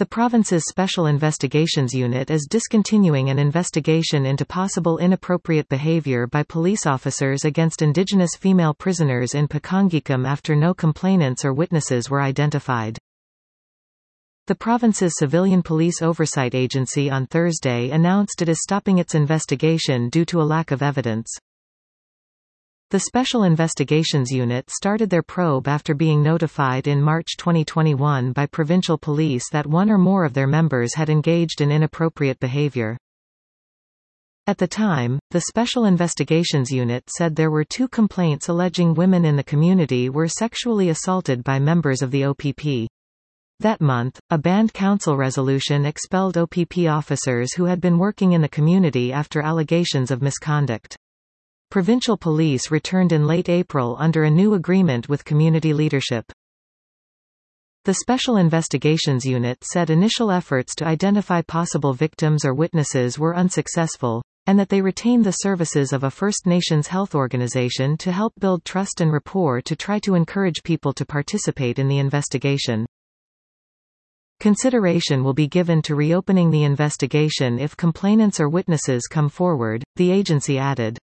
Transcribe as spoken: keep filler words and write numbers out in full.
The province's Special Investigations Unit is discontinuing an investigation into possible inappropriate behavior by police officers against Indigenous female prisoners in Pakhangikam after no complainants or witnesses were identified. The province's Civilian Police Oversight Agency on Thursday announced it is stopping its investigation due to a lack of evidence. The Special Investigations Unit started their probe after being notified in March twenty twenty-one by provincial police that one or more of their members had engaged in inappropriate behavior. At the time, the Special Investigations Unit said there were two complaints alleging women in the community were sexually assaulted by members of the O P P. That month, a band council resolution expelled O P P officers who had been working in the community after allegations of misconduct. Provincial police returned in late April under a new agreement with community leadership. The Special Investigations Unit said initial efforts to identify possible victims or witnesses were unsuccessful, and that they retained the services of a First Nations health organization to help build trust and rapport to try to encourage people to participate in the investigation. Consideration will be given to reopening the investigation if complainants or witnesses come forward, the agency added.